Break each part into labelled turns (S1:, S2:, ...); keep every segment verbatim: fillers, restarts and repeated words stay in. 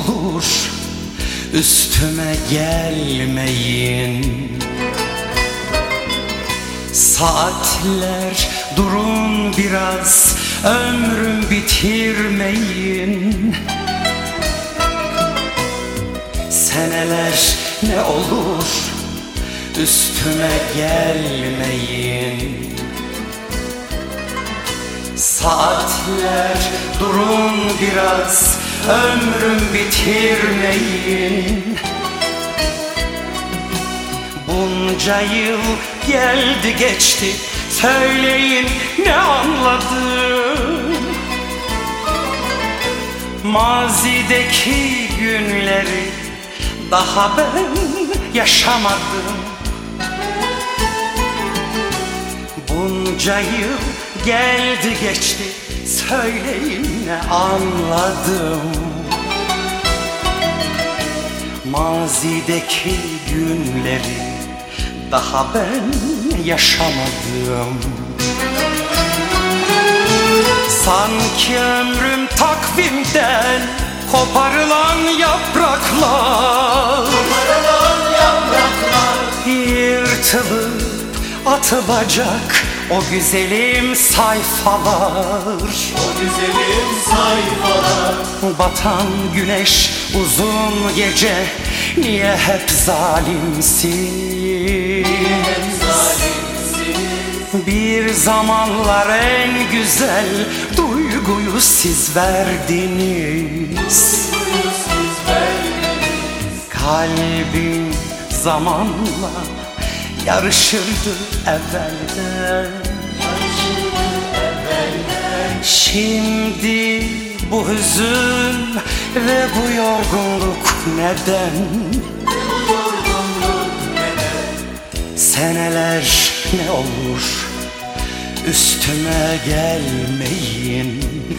S1: olur üstüme gelmeyin. Saatler durun biraz, ömrüm bitirmeyin. Seneler ne olur üstüme gelmeyin. Saatler durun biraz, ömrüm bitirmeyin. Bunca yıl geldi geçti, söyleyin ne anladım? Mazideki günleri daha ben yaşamadım. Bunca yıl geldi geçti, söyleyin ne anladım? Mazideki günleri daha ben yaşamadım. Sanki ömrüm takvimden koparılan yapraklar,
S2: koparılan yapraklar,
S1: yırtılıp atılacak o güzelim sayfalar.
S2: O güzelim sayfalar.
S1: Batan güneş uzun gece, niye hep zalimsin?
S2: Hep zalimsin.
S1: Bir zamanlar en güzel duyguyu siz verdiniz.
S2: Duyguyu siz verdiniz.
S1: Kalbim zamanla yarışırdı evvelden. Şimdi bu hüzün ve bu yorgunluk neden? Seneler ne olur üstüme gelmeyin.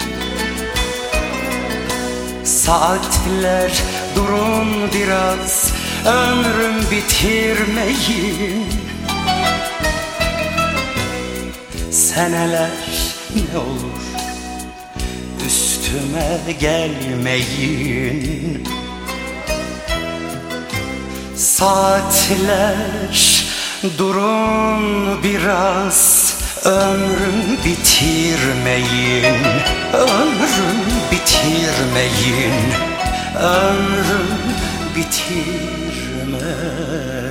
S1: Saatler durun biraz, ömrüm bitirmeyin. Seneler ne olur üstüme gelmeyin. Saatler durun biraz, ömrüm bitirmeyin. Ömrüm bitirmeyin. Ömrüm bitirmeyin.